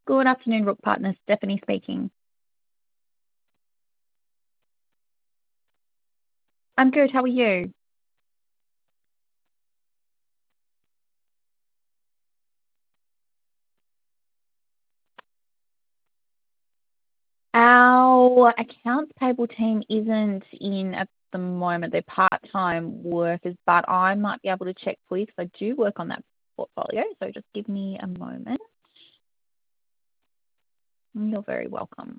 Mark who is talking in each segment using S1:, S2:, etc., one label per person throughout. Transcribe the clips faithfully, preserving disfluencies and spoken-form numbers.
S1: Good afternoon, Rook Partners. Stephanie speaking. I'm good. How are you? Our accounts payable team isn't in at the moment. They're part-time workers, but I might be able to check for you because I do work on that portfolio. So just give me a moment. You're very welcome.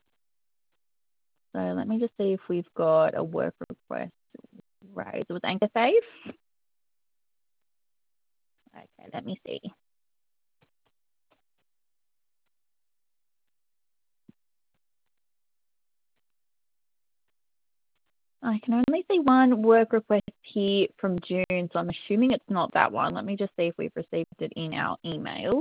S1: So let me just see if we've got a work request raised. It was Anchor Safe. Okay, let me see. I can only see one work request here from June, so I'm assuming it's not that one. Let me just see if we've received it in our email.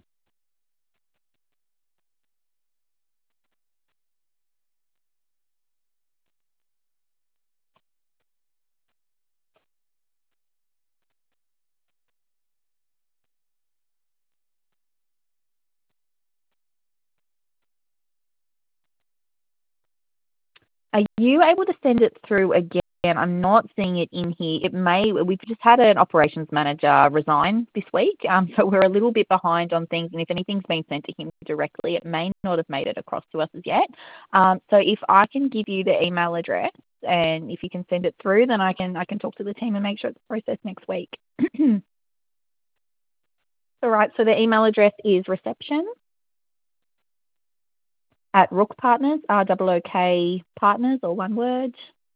S1: Are you able to send it through again? I'm not seeing it in here. It may, we've just had an operations manager resign this week, um, so we're a little bit behind on things, and if anything's been sent to him directly, it may not have made it across to us as yet. Um, so if I can give you the email address, and if you can send it through, then I can I can talk to the team and make sure it's processed next week. All right, so the email address is reception at Rook Partners, R O O K Partners, or one word,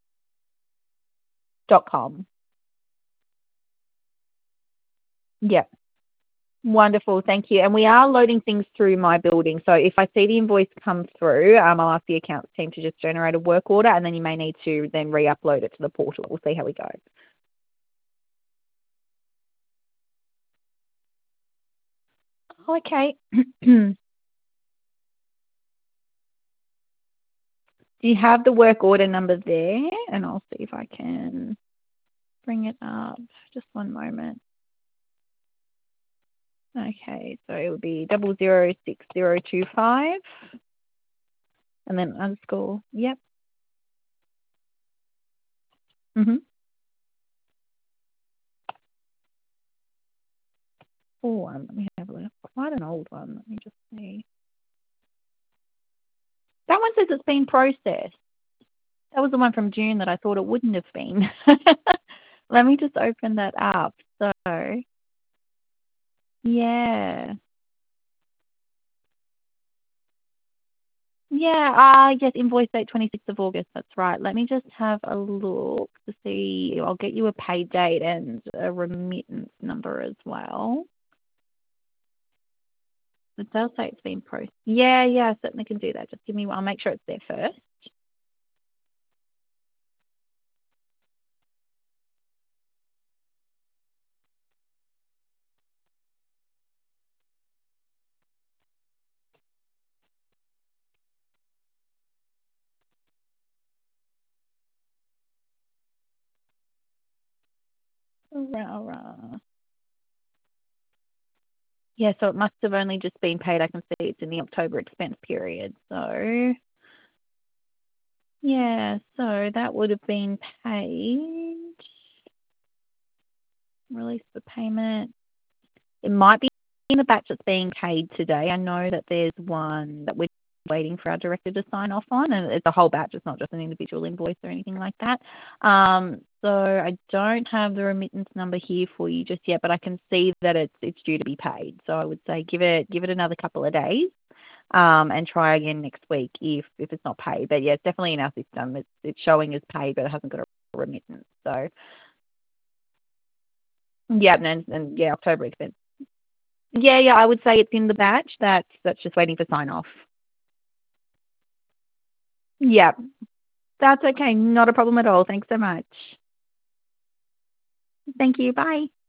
S1: dot com. Yep. Wonderful. Thank you. And we are loading things through My Building. So if I see the invoice come through, um, I'll ask the accounts team to just generate a work order, and then you may need to then re-upload it to the portal. We'll see how we go. Okay. Do you have the work order number there? And I'll see if I can bring it up. Just one moment. Okay, so it would be double zero six zero two five, and then underscore. Yep. Mhm. Oh, um, let me have a look. Quite an old one. Let me just see. That one says it's been processed. That was the one from June that I thought it wouldn't have been. Let me just open that up. So, yeah. Yeah, uh, yes, invoice date twenty-sixth of August. That's right. Let me just have a look to see. I'll get you a pay date and a remittance number as well. It does say it's been processed. Yeah, yeah, I certainly can do that. Just give me one. I'll make sure it's there first. Rah, Yeah, so it must have only just been paid. I can see it's in the October expense period. So, yeah, so that would have been paid. Release the payment. It might be in a batch that's being paid today. I know that there's one that we're waiting for our director to sign off on, and it's a whole batch. It's not just an individual invoice or anything like that. Um, so I don't have the remittance number here for you just yet, but I can see that it's it's due to be paid. So I would say give it give it another couple of days, um, and try again next week if if it's not paid. But yeah, it's definitely in our system. It's it's showing as paid, but it hasn't got a remittance. So yeah, and, and yeah, October expense. Yeah, yeah, I would say it's in the batch. That's that's just waiting for sign off. Yeah, that's okay. Not a problem at all. Thanks so much. Thank you. Bye.